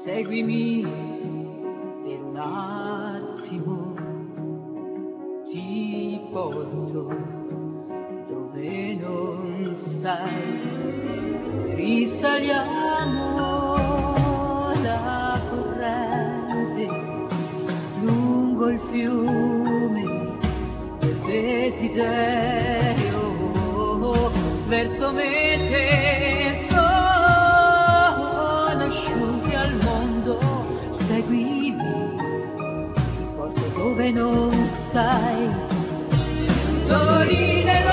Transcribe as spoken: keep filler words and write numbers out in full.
seguimi per un attimo, ti porto dove non sai, risaliamo la corrente lungo il fiume del desiderio verso mete sconosciuti al mondo. Seguimi, ti porto dove non sai, sorride